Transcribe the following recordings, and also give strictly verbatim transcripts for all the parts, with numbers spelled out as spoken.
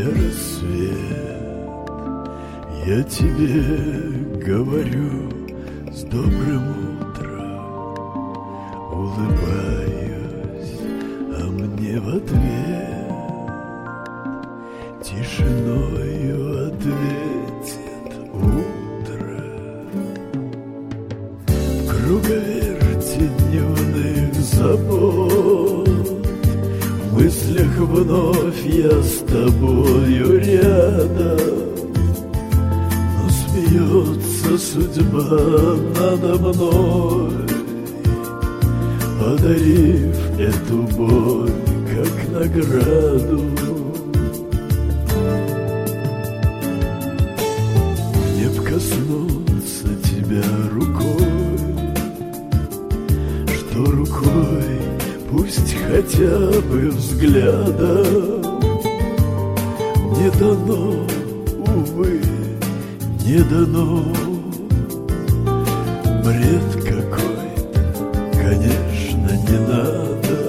рассвет, я тебе говорю с добрым утром, улыбаюсь, а мне в ответ тишиною ответит утро. В круговерти дневных забот, в мыслях вновь я с тобою рядом, но смеется судьба надо мной, подарив эту боль как награду. Мне б коснуться тебя рукой, что рукой, пусть хотя бы взглядом. Не дано, увы, не дано. Бред какой-то, конечно, не надо.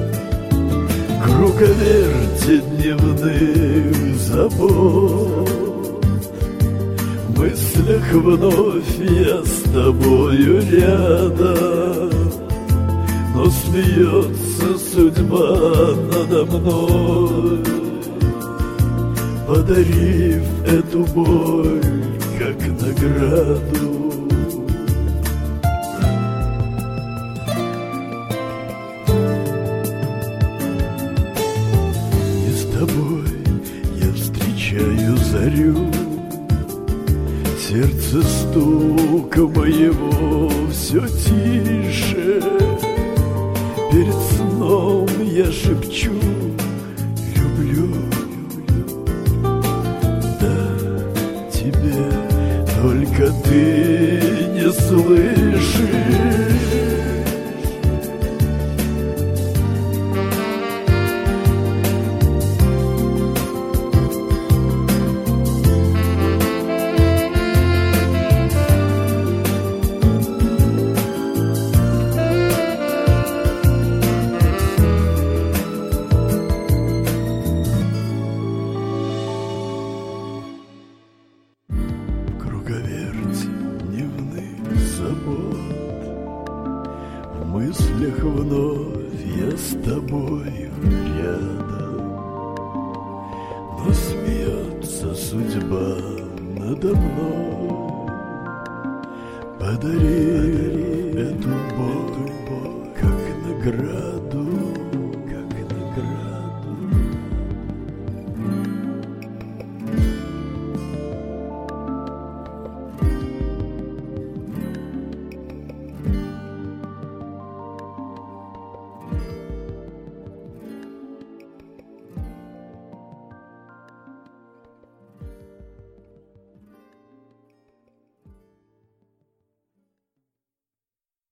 Круговерти дневных забот, в мыслях вновь я с тобою рядом, но смеется судьба надо мной, подарив эту боль как награду. Не с тобой я встречаю зарю, сердце стука моего все тише. Перед сном я шепчу: люблю, да, тебе, только ты не слышишь. Круговерть дневных забот, в мыслях вновь я с тобою рядом, но смеется судьба надо мной, подарив эту боль как награду.